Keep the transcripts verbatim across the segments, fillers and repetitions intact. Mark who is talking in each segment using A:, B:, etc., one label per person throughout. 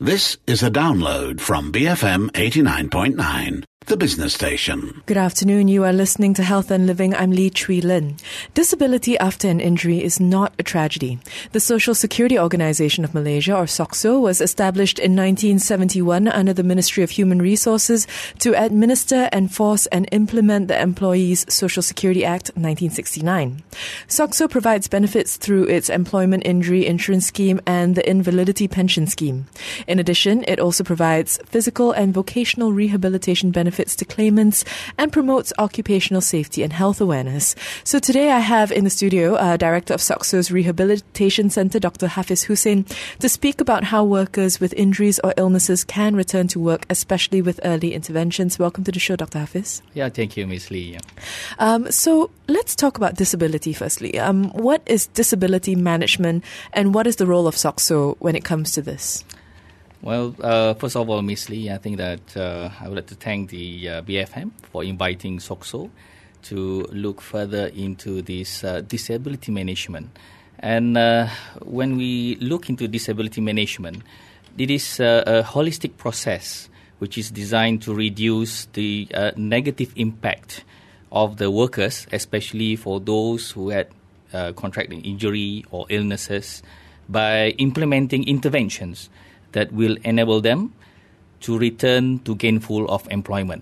A: This is a download from B F M eighty-nine point nine, the business station.
B: Good afternoon. You are listening to Health and Living. I'm Lee Chui Lin. Disability after an injury is not a tragedy. The Social Security Organisation of Malaysia, or SOCSO, was established in nineteen seventy-one under the Ministry of Human Resources to administer, enforce and implement the Employees Social Security Act nineteen sixty-nine. SOCSO provides benefits through its Employment Injury Insurance Scheme and the Invalidity Pension Scheme. In addition, it also provides physical and vocational rehabilitation benefits to claimants and promotes occupational safety and health awareness. So today I have in the studio uh, Director of SOCSO's Rehabilitation Centre, Doctor Hafiz Hussein, to speak about how workers with injuries or illnesses can return to work, especially with early interventions. Welcome to the show, Doctor Hafiz.
C: Yeah, thank you, Miz Lee. Yeah.
B: Um, so let's talk about disability firstly. Um, what is disability management and what is the role of SOCSO when it comes to this?
C: Well, uh, first of all, Miz Lee, I think that uh, I would like to thank the uh, B F M for inviting SOCSO to look further into this uh, disability management. And uh, when we look into disability management, it is uh, a holistic process which is designed to reduce the uh, negative impact of the workers, especially for those who had uh, contracted injury or illnesses, by implementing interventions that will enable them to return to gainful of employment.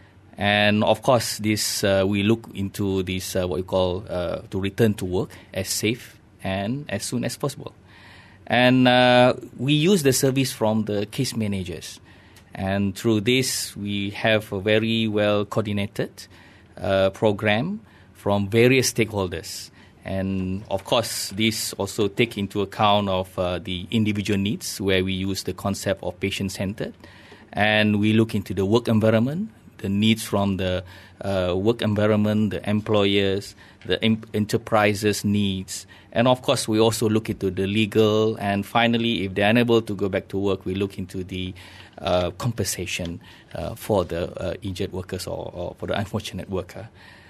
C: And of course, this uh, we look into this uh, what we call uh, to return to work as safe and as soon as possible. And uh, we use the service from the case managers. And through this, we have a very well coordinated uh, program from various stakeholders. And of course, this also take into account of uh, the individual needs, where we use the concept of patient-centered, and we look into the work environment, the needs from the uh, work environment, the employers, the em- enterprises' needs, and of course, we also look into the legal, and finally, if they're unable to go back to work, we look into the uh, compensation uh, for the uh, injured workers or, or for the unfortunate worker.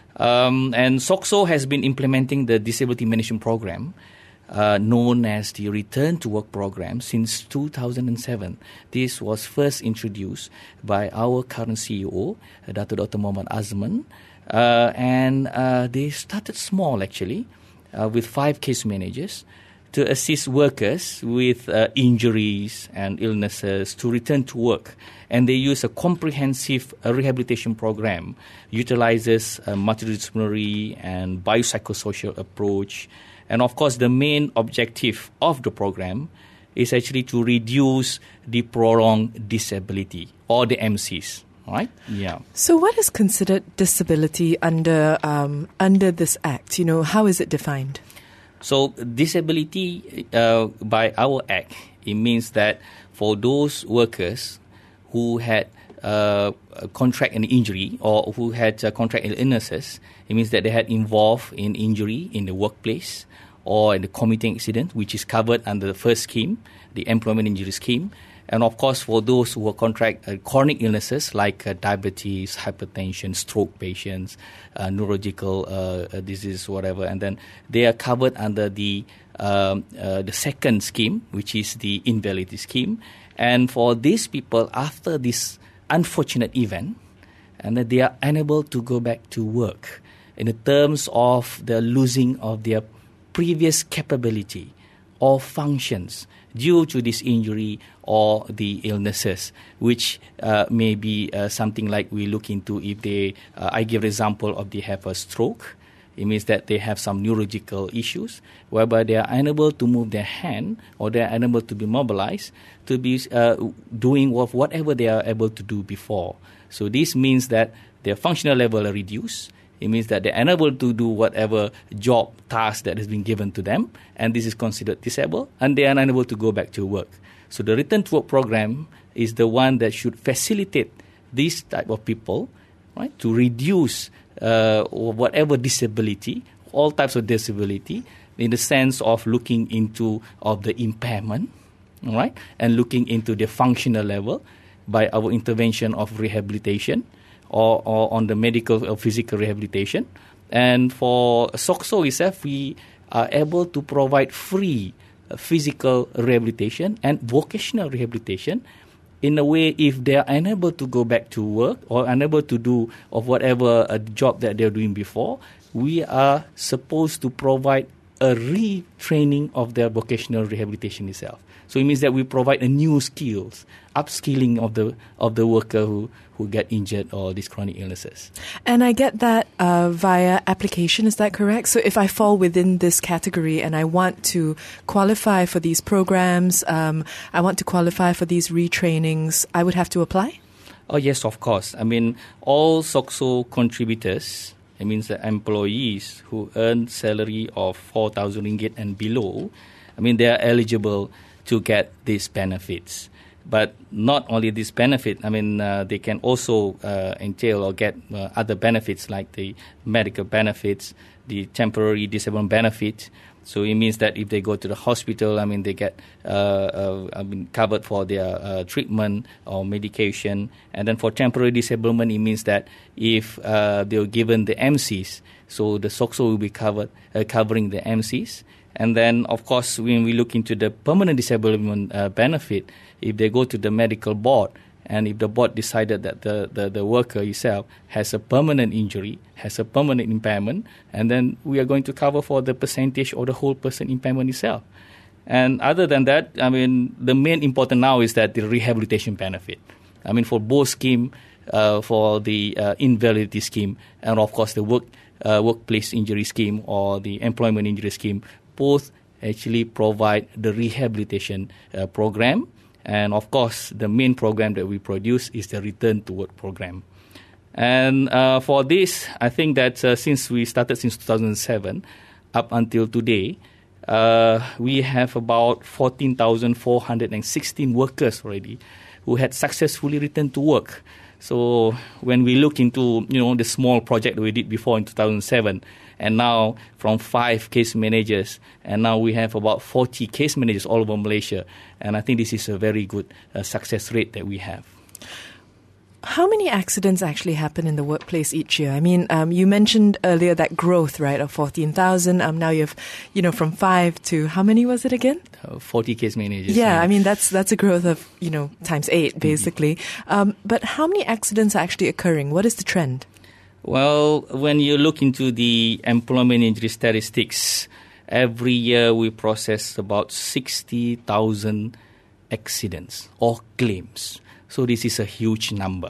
C: Um, and SOCSO has been implementing the disability management program uh, known as the Return to Work program since two thousand seven. This was first introduced by our current C E O, uh, Doctor Doctor Muhammad Azman, uh, and uh, they started small actually uh, with five case managers to assist workers with uh, injuries and illnesses to return to work. And they use a comprehensive uh, rehabilitation program, utilizes a multidisciplinary and biopsychosocial approach. And of course, the main objective of the program is actually to reduce the prolonged disability, or the M Cs. Right? Yeah.
B: So what is considered disability under um, under this act? You know, how is it defined?
C: So disability uh, by our act, it means that for those workers who had uh, contract an injury or who had uh, contract illnesses, it means that they had involved in injury in the workplace or in the commuting accident, which is covered under the first scheme, the employment injury scheme. And of course, for those who contract uh, chronic illnesses like uh, diabetes, hypertension, stroke patients, uh, neurological uh, disease, whatever, and then they are covered under the um, uh, the second scheme, which is the invalidity scheme. And for these people, after this unfortunate event, and that they are unable to go back to work in the terms of the losing of their previous capability or functions due to this injury or the illnesses, which uh, may be uh, something like we look into if they, uh, I give example of they have a stroke. It means that they have some neurological issues whereby they are unable to move their hand or they are unable to be mobilized to be uh, doing whatever they are able to do before. So this means that their functional level are reduced. It means that they're unable to do whatever job task that has been given to them, and this is considered disabled, and they are unable to go back to work. So the Return to Work program is the one that should facilitate this type of people, right, to reduce uh, whatever disability, all types of disability, in the sense of looking into of the impairment, all right, and looking into the functional level by our intervention of rehabilitation, Or, or on the medical or physical rehabilitation. And for SOCSO itself, we are able to provide free uh, physical rehabilitation and vocational rehabilitation. In a way, if they are unable to go back to work or unable to do of whatever uh, job that they're doing before, we are supposed to provide a retraining of their vocational rehabilitation itself. So it means that we provide a new skills, upskilling of the of the worker who, who get injured or these chronic illnesses.
B: And I get that uh, via application, is that correct? So if I fall within this category and I want to qualify for these programs, um, I want to qualify for these retrainings, I would have to apply?
C: Oh, yes, of course. I mean, all SOCSO contributors, it means the employees who earn salary of four thousand ringgit and below, I mean, they are eligible to get these benefits. But not only this benefit, I mean, uh, they can also uh, entail or get uh, other benefits like the medical benefits, the temporary disablement benefit. So it means that if they go to the hospital, I mean, they get uh, uh, I mean, covered for their uh, treatment or medication. And then for temporary disablement, it means that if uh, they were given the M Cs, so the SOCSO will be covered, uh, covering the M Cs. And then, of course, when we look into the permanent disablement uh, benefit, if they go to the medical board, and if the board decided that the, the, the worker itself has a permanent injury, has a permanent impairment, and then we are going to cover for the percentage or the whole person impairment itself. And other than that, I mean, the main important now is that the rehabilitation benefit. I mean, for both scheme, uh, for the uh, invalidity scheme, and of course the work uh, workplace injury scheme or the employment injury scheme, both actually provide the rehabilitation uh, program. And of course, the main program that we produce is the Return to Work program. And uh, for this, I think that uh, since we started since two thousand seven up until today, uh, we have about fourteen thousand four hundred sixteen workers already who had successfully returned to work. So when we look into, you know, the small project that we did before in two thousand seven, and now from five case managers, and now we have about forty case managers all over Malaysia. And I think this is a very good uh, success rate that we have.
B: How many accidents actually happen in the workplace each year? I mean, um, you mentioned earlier that growth, right, of fourteen thousand. Um, now you have, you know, from five to, how many was it again?
C: Uh, forty case managers.
B: Yeah, I mean, that's that's a growth of, you know, times eight, basically. Mm-hmm. Um, but how many accidents are actually occurring? What is the trend?
C: Well, when you look into the employment injury statistics, every year we process about sixty thousand accidents or claims. So this is a huge number.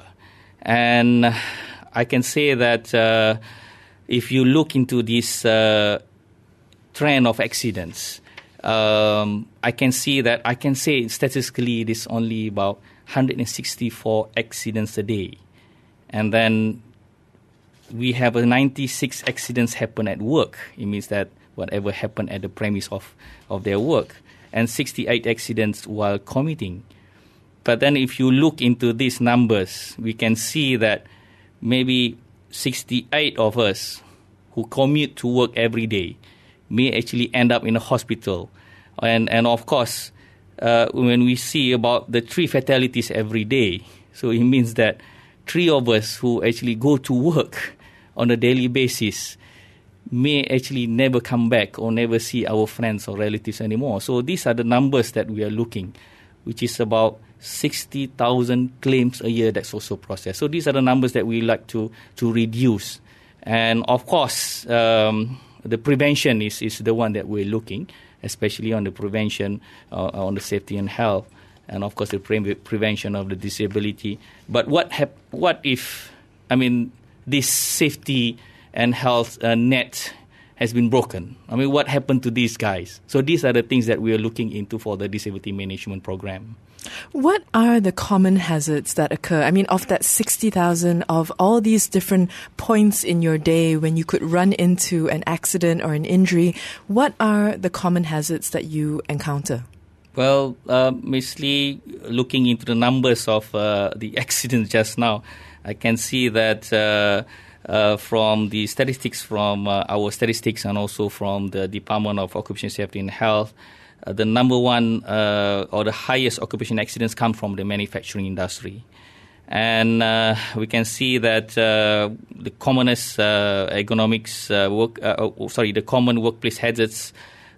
C: And I can say that uh, if you look into this uh, trend of accidents, um, I can see that, I can say statistically it is only about one hundred sixty-four accidents a day. And then we have a ninety-six accidents happen at work. It means that whatever happened at the premise of, of their work. And sixty-eight accidents while commuting. But then if you look into these numbers, we can see that maybe sixty-eight of us who commute to work every day may actually end up in a hospital. And, and of course, uh, when we see about the three fatalities every day, so it means that three of us who actually go to work on a daily basis may actually never come back or never see our friends or relatives anymore. So these are the numbers that we are looking, which is about sixty thousand claims a year that's also processed. So these are the numbers that we like to, to reduce. And of course, um, the prevention is, is the one that we're looking, especially on the prevention, uh, on the safety and health, and of course the pre- prevention of the disability. But what hap- what if, I mean, this safety and health uh, net has been broken? I mean, what happened to these guys? So these are the things that we are looking into for the disability management program.
B: What are the common hazards that occur? I mean, of that sixty thousand, of all these different points in your day when you could run into an accident or an injury, what are the common hazards that you encounter?
C: Well, uh, mostly looking into the numbers of uh, the accidents just now, I can see that uh, uh, from the statistics from uh, our statistics and also from the Department of Occupational Safety and Health, uh, the number one uh, or the highest occupation accidents come from the manufacturing industry. And uh, we can see that uh, the commonest uh, ergonomics uh, work, uh, oh, sorry, the common workplace hazards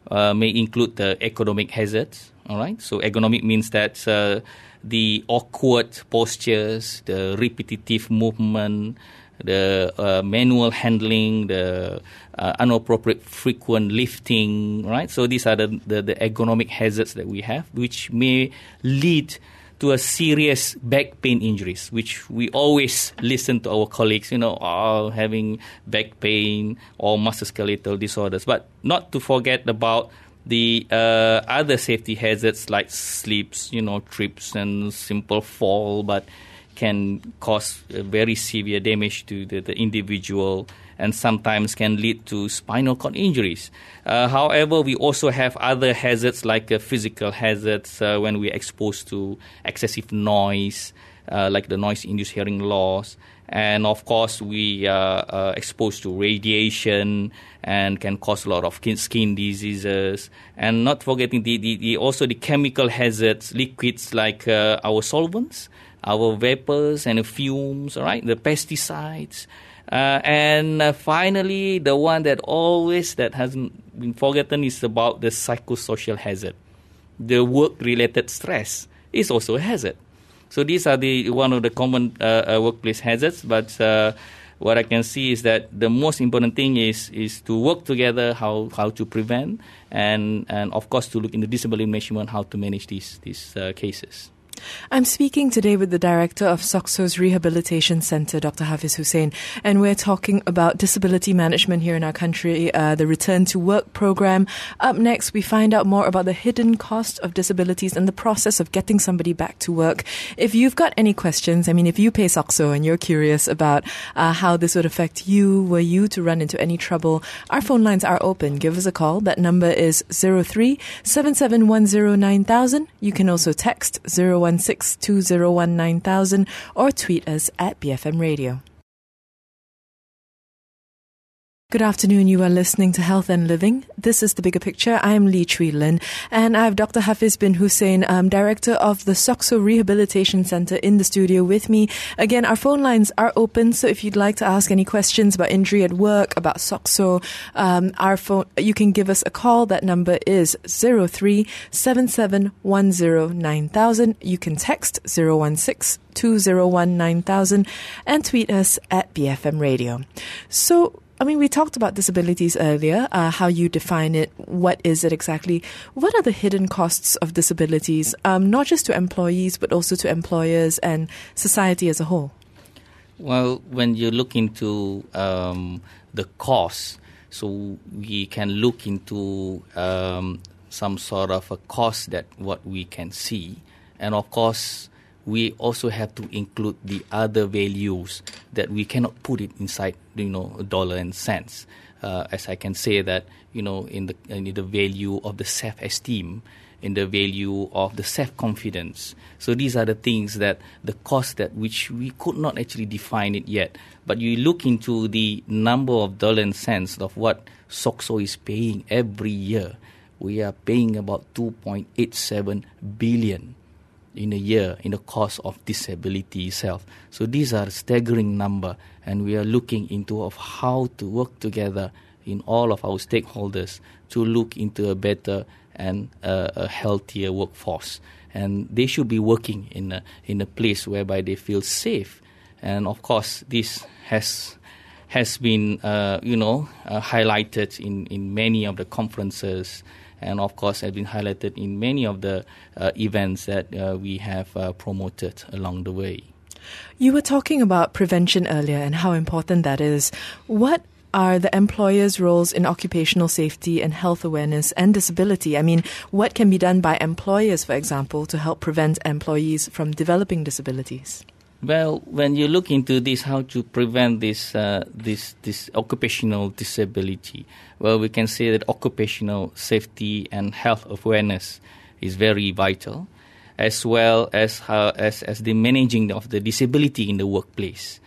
C: uh, may include the ergonomic hazards. All right. So ergonomic means that uh, the awkward postures, the repetitive movement, the uh, manual handling, the uh, inappropriate frequent lifting, right? So these are the, the, the ergonomic hazards that we have, which may lead to a serious back pain injuries, which we always listen to our colleagues, you know, oh, having back pain or musculoskeletal disorders. But not to forget about the uh, other safety hazards like slips, you know, trips and simple fall, but can cause uh, very severe damage to the, the individual and sometimes can lead to spinal cord injuries. Uh, however, we also have other hazards like uh, physical hazards uh, when we're exposed to excessive noise, uh, like the noise-induced hearing loss. And, of course, we are uh, exposed to radiation and can cause a lot of skin diseases. And not forgetting the, the, the also the chemical hazards, liquids like uh, our solvents, our vapors and fumes, all right, the pesticides. Uh, and uh, finally, the one that always that hasn't been forgotten is about the psychosocial hazard. The work-related stress is also a hazard. So these are the one of the common uh, uh, workplace hazards. But uh, what I can see is that the most important thing is is to work together, how how to prevent, and and of course to look into disability management, how to manage these these uh, cases.
B: I'm speaking today with the director of SOCSO's Rehabilitation Centre, Doctor Hafiz Hussain, and we're talking about disability management here in our country, uh, the Return to Work program. Up next, we find out more about the hidden cost of disabilities and the process of getting somebody back to work. If you've got any questions, I mean, if you pay SOCSO and you're curious about uh, how this would affect you, were you to run into any trouble, our phone lines are open. Give us a call. That number is zero three seven seven one zero nine thousand. You can also text zero one six two zero one nine thousand or tweet us at B F M Radio. Good afternoon. You are listening to Health and Living. This is The Bigger Picture. I am Lee Chui Lin, and I have Doctor Hafiz bin Hussain, um, director of the SOCSO Rehabilitation Centre, in the studio with me. Again, our phone lines are open, so if you'd like to ask any questions about injury at work, about SOCSO, um, our phone, you can give us a call. That number is zero three seven seven one zero nine thousand. You can text zero one six two zero one nine thousand and tweet us at B F M Radio. So, I mean, we talked about disabilities earlier, uh, how you define it, what is it exactly. What are the hidden costs of disabilities, um, not just to employees, but also to employers and society as a whole?
C: Well, when you look into um, the cost, so we can look into um, some sort of a cost that what we can see. And of course, we also have to include the other values that we cannot put it inside, you know, dollar and cents. Uh, as I can say that, you know, in the in the value of the self-esteem, in the value of the self-confidence. So these are the things that the cost that which we could not actually define it yet. But you look into the number of dollar and cents of what SOCSO is paying every year. We are paying about two point eight seven billion in a year in the cost of disability itself. So these are a staggering number, and we are looking into of how to work together in all of our stakeholders to look into a better and uh, a healthier workforce. And they should be working in a, in a place whereby they feel safe. And of course, this has has been, uh, you know, uh, highlighted in, in many of the conferences, and of course has been highlighted in many of the uh, events that uh, we have uh, promoted along the way.
B: You were talking about prevention earlier and how important that is. What are the employers' roles in occupational safety and health awareness and disability? I mean, what can be done by employers, for example, to help prevent employees from developing disabilities?
C: Well, when you look into this, how to prevent this uh, this this occupational disability, well, we can say that occupational safety and health awareness is very vital, as well as uh, as as the managing of the disability in the workplace,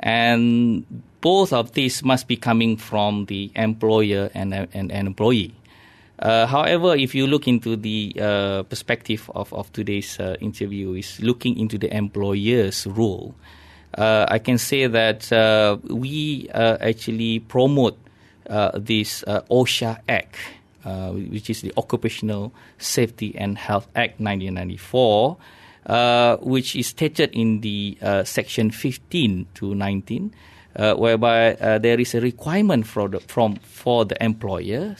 C: and both of these must be coming from the employer and and, and employee. Uh, however, if you look into the uh, perspective of, of today's uh, interview, is looking into the employer's role, uh, I can say that uh, we uh, actually promote uh, this uh, OSHA Act uh, which is the Occupational Safety and Health Act nineteen ninety-four, uh, which is stated in the uh, section fifteen to nineteen, uh, whereby uh, there is a requirement for the, from for the employer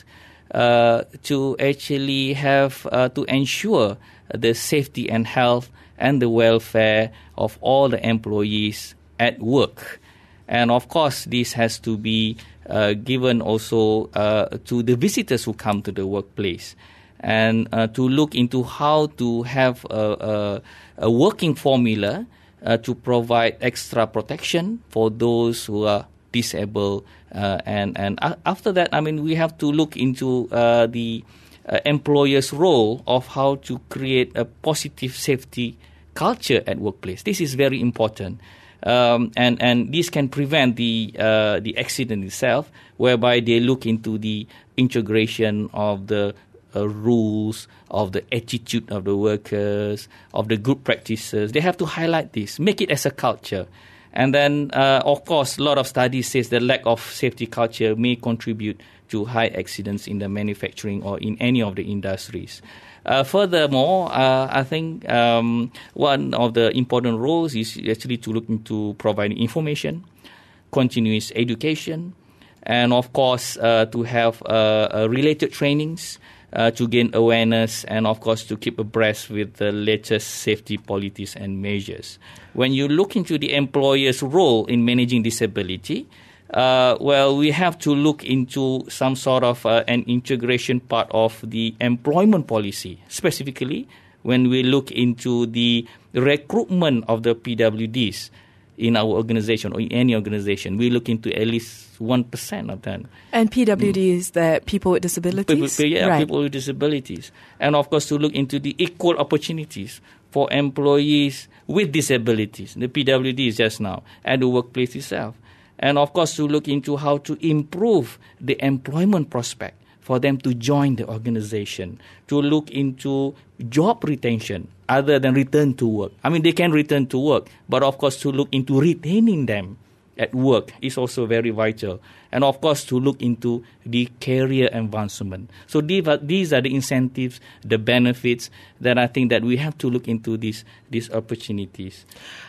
C: uh, to actually have uh, to ensure the safety and health and the welfare of all the employees at work. And of course, this has to be uh, given also uh, to the visitors who come to the workplace, and uh, to look into how to have a, a, a working formula uh, to provide extra protection for those who are disabled. Uh, and and a- after that, I mean, we have to look into uh, the uh, employer's role of how to create a positive safety culture at workplace. This is very important. Um, and, and this can prevent the uh, the accident itself, whereby they look into the integration of the uh, rules, of the attitude of the workers, of the good practices. They have to highlight this, make it as a culture. And then, uh, of course, a lot of studies says the lack of safety culture may contribute to high accidents in the manufacturing or in any of the industries. Uh, furthermore, uh, I think um, one of the important roles is actually to look into providing information, continuous education, and of course uh, to have uh, uh, related trainings uh, to gain awareness, and of course to keep abreast with the latest safety policies and measures. When you look into the employer's role in managing disability, Uh, well, we have to look into some sort of uh, an integration part of the employment policy, specifically when we look into the recruitment of the P W Ds in our organization or in any organization. We look into at least one percent of that.
B: And P W Ds, mm. the people with disabilities?
C: People, yeah,
B: right.
C: people with disabilities. And of course, to look into the equal opportunities for employees with disabilities, the P W Ds just now, at the workplace itself. And of course, to look into how to improve the employment prospect for them to join the organization, to look into job retention other than return to work. I mean, they can return to work, but of course, to look into retaining them at work is also very vital. And of course, to look into the career advancement. So these are, these are the incentives, the benefits that I think that we have to look into these, these opportunities.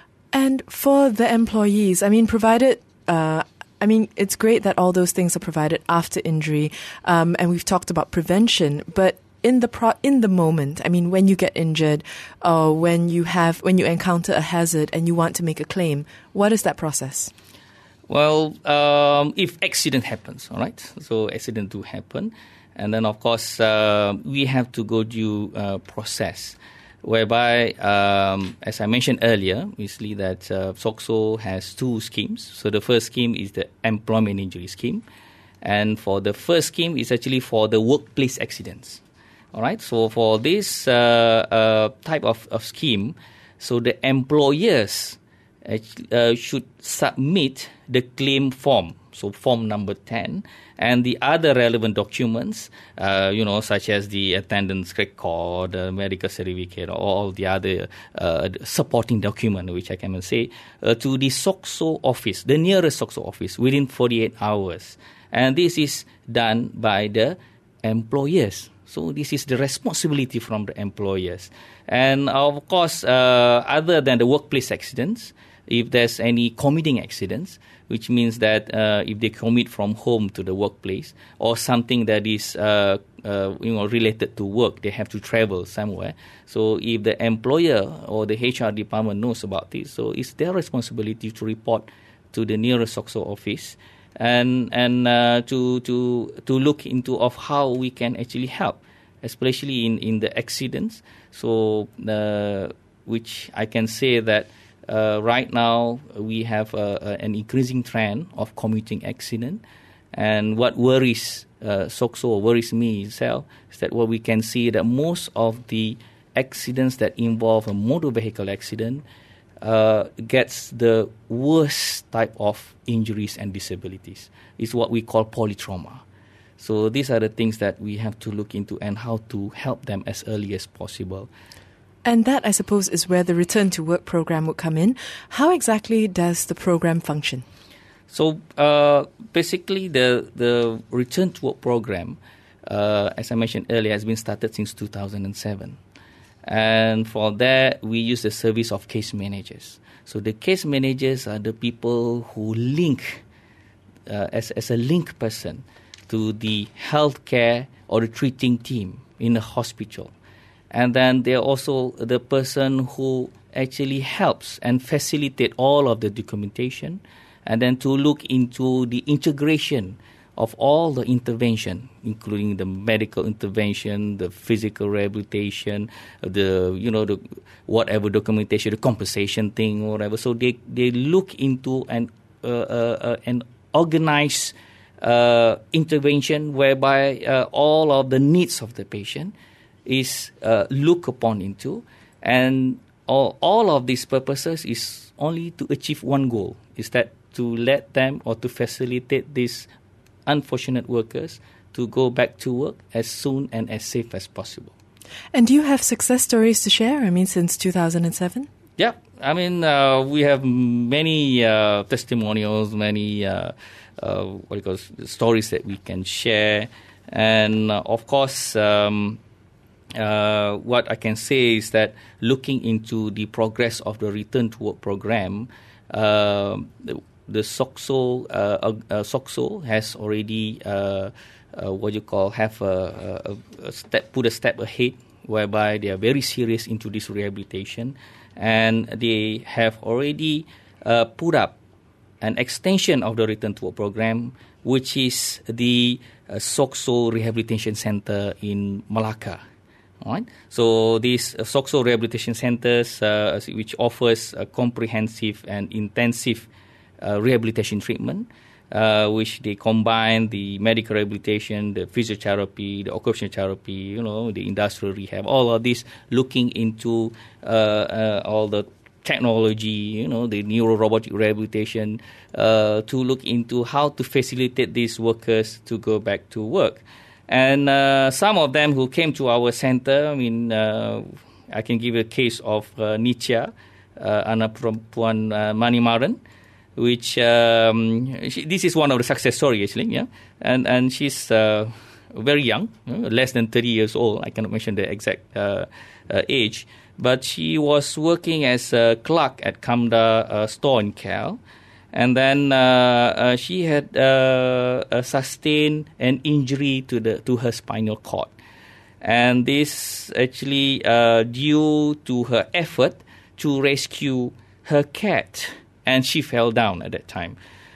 B: And for the employees, I mean, provided Uh, I mean, it's great that all those things are provided after injury, um, and we've talked about prevention. But in the pro- in the moment, I mean, when you get injured, or when you have when you encounter a hazard and you want to make a claim, what is that process?
C: Well, um, if accident happens, all right. So accident do happen, and then of course uh, we have to go due uh, process. Whereby, um, as I mentioned earlier, obviously that uh, SOCSO has two schemes. So the first scheme is the employment injury scheme. And for the first scheme, it's actually for the workplace accidents. All right. So for this uh, uh, type of, of scheme, so the employers uh, should submit the claim form. So form number ten, and the other relevant documents, uh, you know, such as the attendance record, the medical certificate, or all the other uh, supporting document, which I can say, uh, to the SOCSO office, the nearest SOCSO office, within forty-eight hours. And this is done by the employers. So this is the responsibility from the employers. And of course, uh, other than the workplace accidents, if there's any commuting accidents, which means that uh, if they commute from home to the workplace, or something that is uh, uh, you know related to work, they have to travel somewhere. So if the employer or the H R department knows about this, so it's their responsibility to report to the nearest SOCSO office, and and uh, to to to look into of how we can actually help, especially in, in the accidents. So uh, which I can say that. Uh, right now, we have uh, uh, an increasing trend of commuting accident. And what worries uh, SOCSO, worries me itself, is that what we can see that most of the accidents that involve a motor vehicle accident uh, gets the worst type of injuries and disabilities. It's what we call polytrauma. So these are the things that we have to look into and how to help them as early as possible.
B: And that, I suppose, is where the Return to Work program would come in. How exactly does the program function?
C: So uh, basically, the the Return to Work program uh, as I mentioned earlier, has been started since two thousand seven. And for that, we use the service of case managers. So the case managers are the people who link, uh, as, as a link person to the healthcare or the treating team in the hospital. And then they're also the person who actually helps and facilitate all of the documentation, and then to look into the integration of all the intervention, including the medical intervention, the physical rehabilitation, the, you know, the whatever documentation, the compensation thing, or whatever. So they, they look into an, uh, uh, uh, an organized uh, intervention whereby uh, all of the needs of the patient is uh, looked upon into, and all, all of these purposes is only to achieve one goal, is that to let them or to facilitate these unfortunate workers to go back to work as soon and as safe as possible.
B: And do you have success stories to share? I mean, since two thousand seven?
C: Yeah, I mean, uh, we have many uh, testimonials, many uh, uh, what do you call it, stories that we can share. And uh, of course, um, uh, what I can say is that looking into the progress of the Return to Work program, uh, the, the SOCSO, uh, uh, SOCSO has already uh, uh, what you call have a, a, a step, put a step ahead, whereby they are very serious into this rehabilitation, and they have already uh, put up an extension of the Return to Work program, which is the uh, SOCSO Rehabilitation Center in Malacca. All right. So these uh, SOCSO Rehabilitation Centers, uh, which offers a comprehensive and intensive uh, rehabilitation treatment, uh, which they combine the medical rehabilitation, the physiotherapy, the occupational therapy, you know, the industrial rehab, all of this, looking into uh, uh, all the technology, you know, the neuro-robotic rehabilitation, uh, to look into how to facilitate these workers to go back to work. And uh, some of them who came to our center, I mean, uh, I can give a case of uh, Nitya, uh, anak perempuan uh, Manimaran, which um, she, this is one of the success stories actually, yeah. And and she's uh, very young, you know, less than thirty years old. I cannot mention the exact uh, uh, age, but she was working as a clerk at Kamda uh, store in K L. And then uh, uh, she had uh, uh, sustained an injury to the to her spinal cord, and this actually uh, due to her effort to rescue her cat, and she fell down at that time.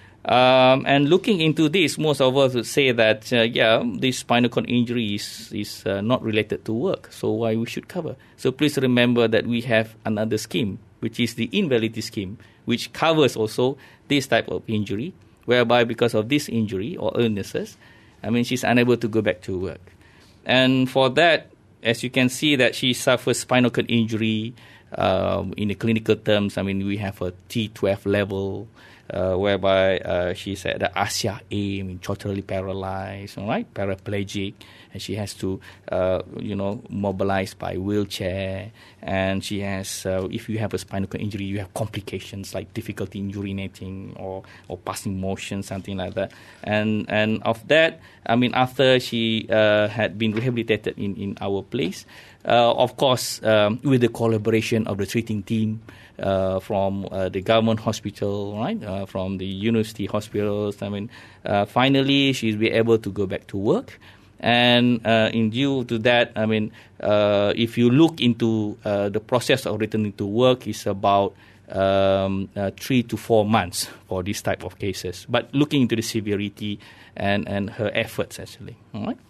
C: Um, and looking into this, most of us would say that uh, yeah, this spinal cord injury is is uh, not related to work, so why we should cover? So please remember that we have another scheme, which is the invalidity scheme, which covers also this type of injury, whereby because of this injury or illnesses, I mean, she's unable to go back to work. And for that, as you can see that she suffers spinal cord injury, um, in the clinical terms, I mean, we have a T twelve level, uh, whereby uh, she's at the ASIA A, I mean, totally paralyzed, all right, paraplegic, and she has to, uh, you know, mobilize by wheelchair, and she has, uh, if you have a spinal cord injury, you have complications like difficulty in urinating or, or passing motion, something like that. And and of that, I mean, after she uh, had been rehabilitated in, in our place, uh, of course, um, with the collaboration of the treating team, Uh, from uh, the government hospital, right, uh, from the university hospitals. I mean, uh, finally, she's be able to go back to work. And uh, in due to that, I mean, uh, if you look into uh, the process of returning to work, is about um, uh, three to four months for this type of cases. But looking into the severity and, and her efforts, actually, all right?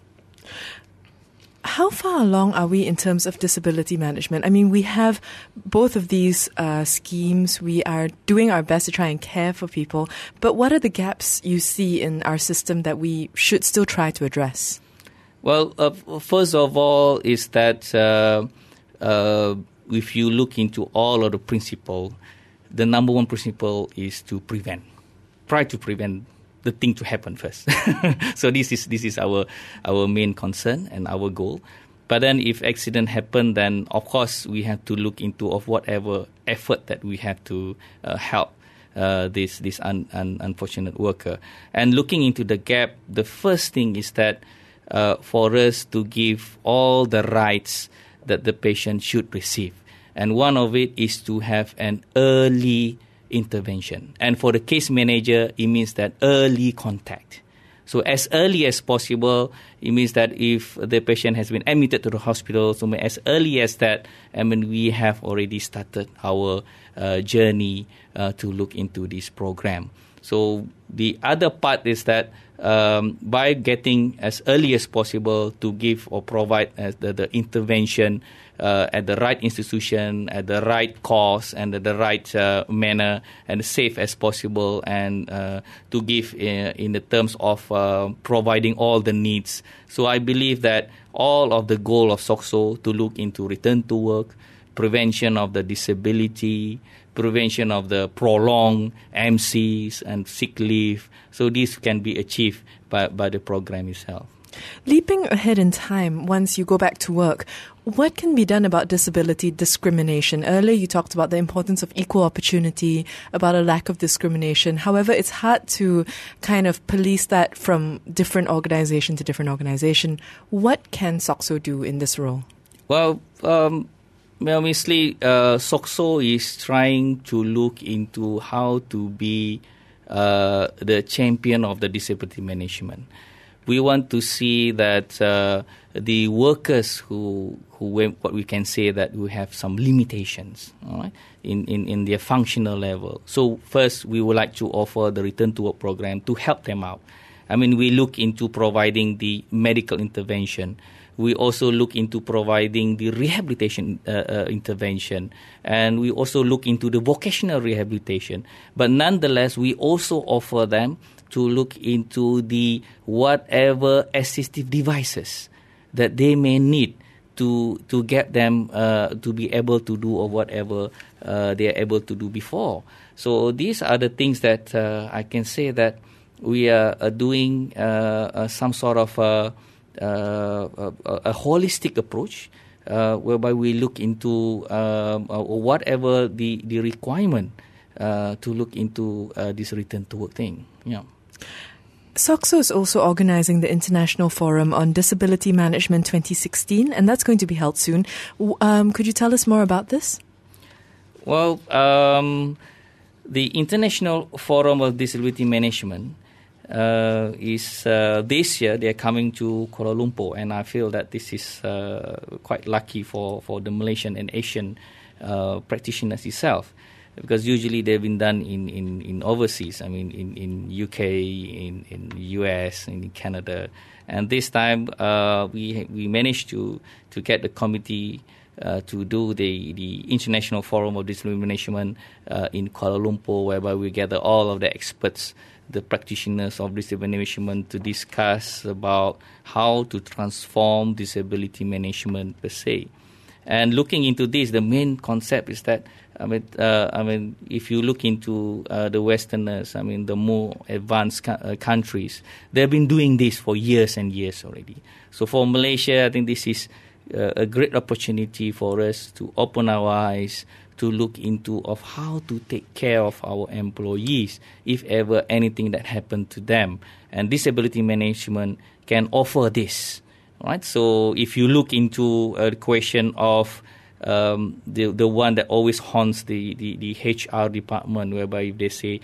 B: How far along are we in terms of disability management? I mean, we have both of these uh, schemes. We are doing our best to try and care for people. But what are the gaps you see in our system that we should still try to address?
C: Well, uh, first of all is that uh, uh, if you look into all of the principle, the number one principle is to prevent. Try to prevent the thing to happen first. So this is this is our our main concern and our goal. But then if accident happen, then of course we have to look into of whatever effort that we have to uh, help uh, this this un, un, unfortunate worker. And looking into the gap, the first thing is that uh, for us to give all the rights that the patient should receive. And one of it is to have an early intervention. And for the case manager, it means that early contact. So as early as possible, it means that if the patient has been admitted to the hospital, so as early as that, I mean, we have already started our uh, journey uh, to look into this program. So the other part is that um, by getting as early as possible to give or provide as the, the intervention uh, at the right institution, at the right cost, and at the right uh, manner, and safe as possible, and uh, to give in, in the terms of uh, providing all the needs. So I believe that all of the goal of SOCSO to look into return to work, prevention of the disability, prevention of the prolonged M Cs and sick leave. So this can be achieved by, by the program itself.
B: Leaping ahead in time, once you go back to work, what can be done about disability discrimination? Earlier you talked about the importance of equal opportunity, about a lack of discrimination. However, it's hard to kind of police that from different organization to different organization. What can SOCSO do in this role?
C: Well, um, Well, obviously, uh, SOCSO is trying to look into how to be uh, the champion of the disability management. We want to see that uh, the workers who, who, what we can say that we have some limitations, all right, in, in, in their functional level. So first, we would like to offer the return to work program to help them out. I mean, we look into providing the medical intervention. We also look into providing the rehabilitation uh, uh, intervention, and we also look into the vocational rehabilitation. But nonetheless, we also offer them to look into the whatever assistive devices that they may need to to get them uh, to be able to do or whatever uh, they are able to do before. So these are the things that uh, I can say that we are, are doing uh, uh, some sort of uh, Uh, a, a holistic approach uh, whereby we look into uh, uh, whatever the, the requirement uh, to look into uh, this return to work thing. Yeah.
B: SOCSO is also organizing the International Forum on Disability Management twenty sixteen, and that's going to be held soon. Um, could you tell us more about this?
C: Well, um, the International Forum of Disability Management Uh, is uh, this year they're coming to Kuala Lumpur, and I feel that this is uh, quite lucky for, for the Malaysian and Asian uh, practitioners itself, because usually they've been done in, in, in overseas, I mean in, in U K, in, in U S, in Canada, and this time uh, we we managed to, to get the committee uh, to do the, the International Forum of Disability Management uh, in Kuala Lumpur, whereby we gather all of the experts, the practitioners of disability management, to discuss about how to transform disability management per se. And looking into this, the main concept is that I mean, uh, I mean, if you look into uh, the Westerners, I mean, the more advanced co- uh, countries, they've been doing this for years and years already. So for Malaysia, I think this is uh, a great opportunity for us to open our eyes, to look into of how to take care of our employees if ever anything that happened to them. And disability management can offer this, right? So if you look into a question of um, the the one that always haunts the, the, the H R department, whereby if they say,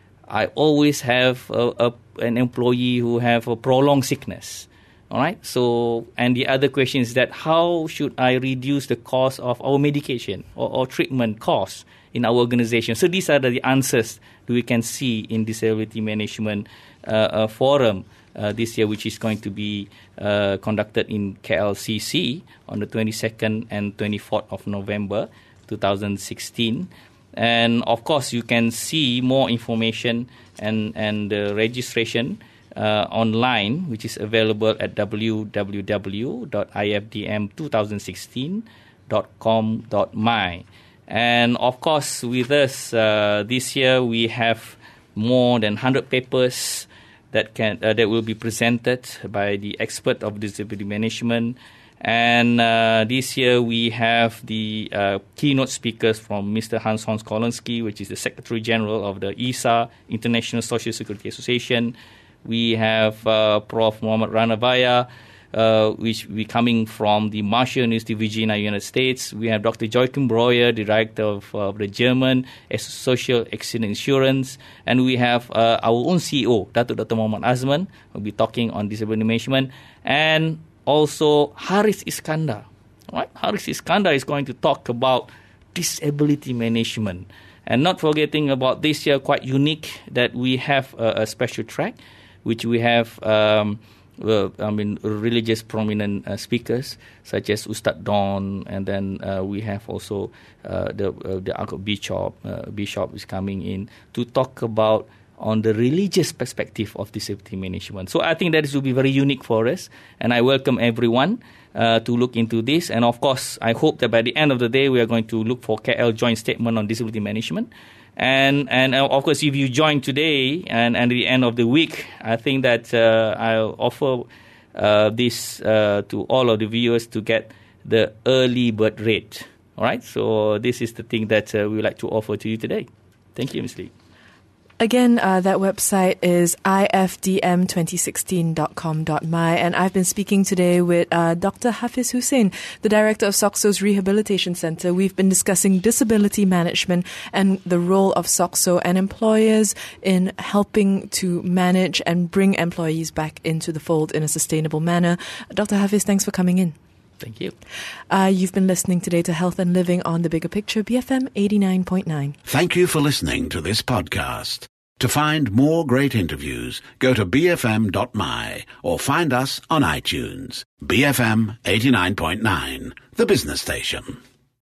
C: I always have a, a, an employee who have a prolonged sickness. All right. So, and the other question is that how should I reduce the cost of our medication or, or treatment costs in our organization? So these are the answers that we can see in Disability Management uh, uh, Forum uh, this year, which is going to be uh, conducted in K L C C on the twenty-second and twenty-fourth of November twenty sixteen. And of course, you can see more information and and uh, registration Uh, online, which is available at w w w dot i f d m twenty sixteen dot com dot m y. And of course, with us uh, this year, we have more than one hundred papers that can uh, that will be presented by the expert of disability management. And uh, this year, we have the uh, keynote speakers from Mister Hans-Hans Kolensky, which is the Secretary General of the I S A, International Social Security Association. We have uh, Professor Muhammad Ranavaya, uh, which we coming from the Marshall University, Virginia, United States. We have Doctor Joachim Breuer, the director of uh, the German Social Accident Insurance, and we have uh, our own C E O, Dato Doctor Muhammad Azman, who will be talking on disability management, and also Haris Iskandar. Right? Haris Iskandar is going to talk about disability management. And not forgetting about this year, quite unique, that we have a, a special track, which we have, um, uh, I mean, religious prominent uh, speakers, such as Ustad Don, and then uh, we have also uh, the uh, the Uncle Bishop, uh, Bishop is coming in to talk about on the religious perspective of disability management. So I think that this will be very unique for us, and I welcome everyone Uh, to look into this. And of course, I hope that by the end of the day, we are going to look for K L joint statement on disability management. And and uh, of course, if you join today and, and at the end of the week, I think that uh, I'll offer uh, this uh, to all of the viewers to get the early bird rate. All right. So this is the thing that uh, we would like to offer to you today. Thank you, Miz Lee.
B: Again, uh, that website is I F D M twenty sixteen dot com dot my, and I've been speaking today with uh, Doctor Hafiz Hussein, the director of SOCSO's Rehabilitation Center. We've been discussing disability management and the role of SOCSO and employers in helping to manage and bring employees back into the fold in a sustainable manner. Doctor Hafiz, thanks for coming in.
C: Thank you.
B: Uh, you've been listening today to Health and Living on The Bigger Picture, B F M eighty-nine point nine.
A: Thank you for listening to this podcast. To find more great interviews, go to b f m dot m y or find us on iTunes. B F M eighty-nine point nine, the business station.